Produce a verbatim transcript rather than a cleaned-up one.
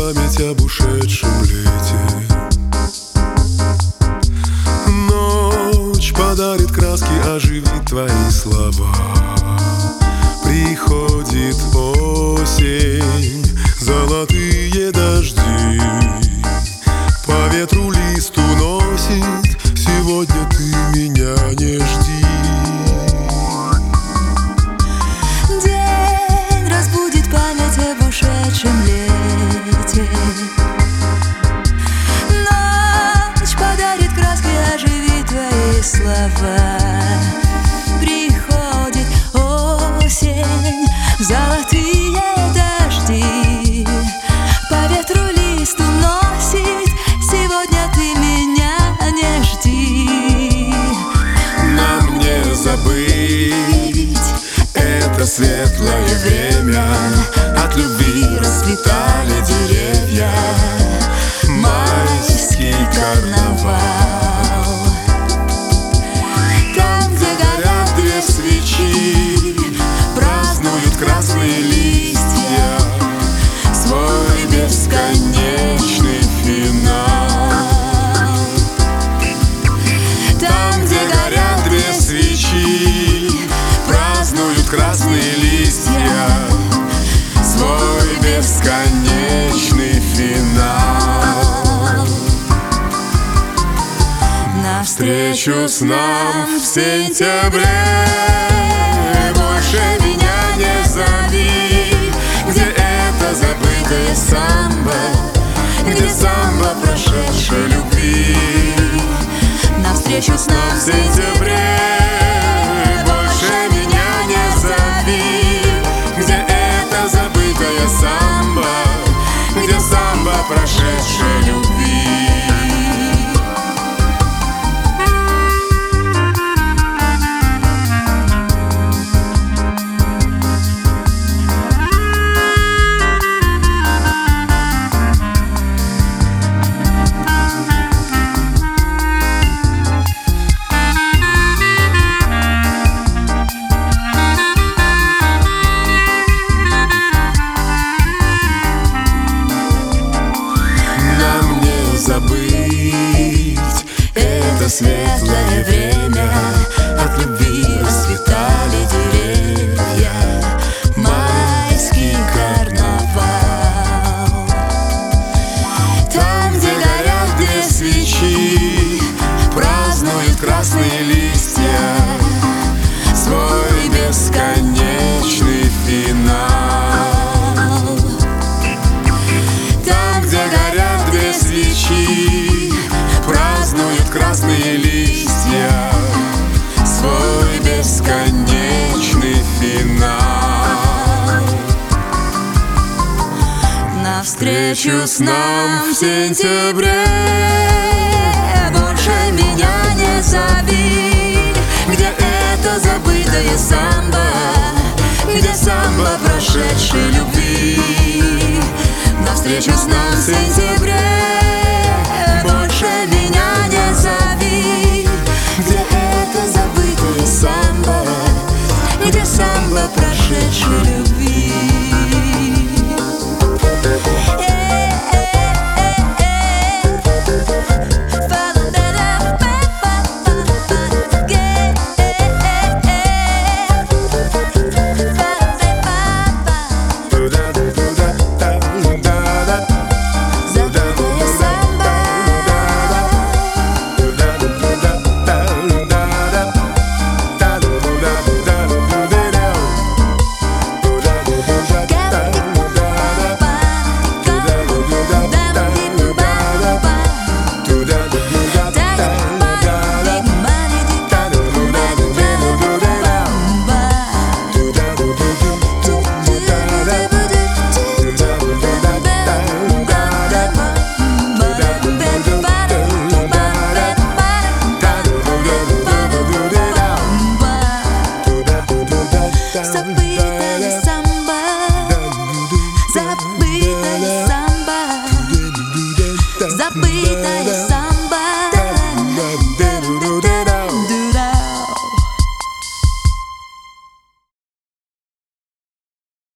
память об ушедшем лете. Ночь подарит краски, оживит твои слова. Приходит осень, золотые дожди, по ветру лист уносит. Сегодня ты меня не жди. День разбудит память об ушедшем лете. Ночь подарит краски, оживит твои слова. Приходит осень, золотые дожди, по ветру лист уносит. Сегодня ты меня не жди. Нам не забыть это светлое время. От любви расцветали деревья. Майский карнавал. Там, где горят две свечи, празднуют красные листья свой бесконечный финал. Там, где горят две свечи, празднуют красные листья свой бесконечный финал. Навстречу с нам в сентябре больше меня не зови. Где это забытое самбо, где самбо прошедшей любви. Навстречу с нам В сентябре больше меня не зови. Где это забытое самбо, где самбо прошедшей любви. Забыть это светлое время. От любви расцветали деревья. Майский карнавал. Там, где горят две свечи, празднуют красные листья свой бесконечный финал. Там, где горят две свечи, празднуют красные листья свой бесконечный финал. Навстречу с нам в сентябре больше меня не зови. Где это забытое самбо, где самбо прошедшей любви. Навстречу с нам в сентябре больше меня не зови. Где это забытое самбо, где самбо прошедшей любви. Забытое самбо, забытое самбо.